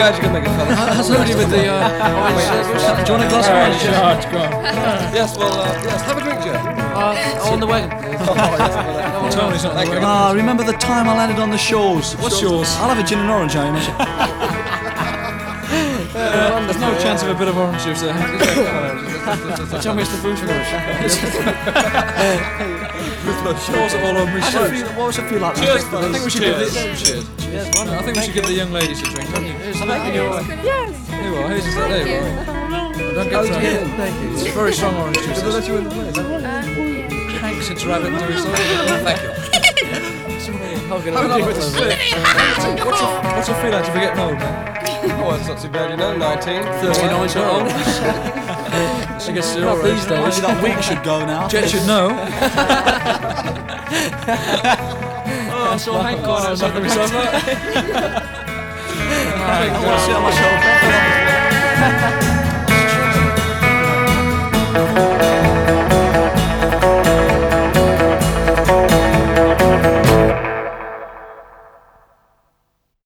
glad you could make it, fella. How's everybody with the orange? Do you want a glass of orange? Charge, go on. Yes, well, yes, have a drink, Jeff. On the wagon. Tony's not Thank you. Remember the time I landed on the shores? What's yours? I'll have a gin and orange, Amy. There's no chance of a bit of orange juice there. John Mr. Bruce Willis. Pours it all over my shirt. What was it feel like? Cheers, fellas. I think we should give Cheers. Cheers. I think we should give the young ladies a drink, don't you? Yes. Here you are. Here's that. There you are. Don't get drunk. Thank you. It's very strong orange juice. Did they let you in the place? Since rabbit and doing something. Thank you. What's it feel like to be getting old, man? Oh, it's not too bad, you know, 19. 39 years old. I guess you're alright. Maybe that week should go now. Jet should know. I saw Hank on Not going to be so much. I want to sit on my shoulder.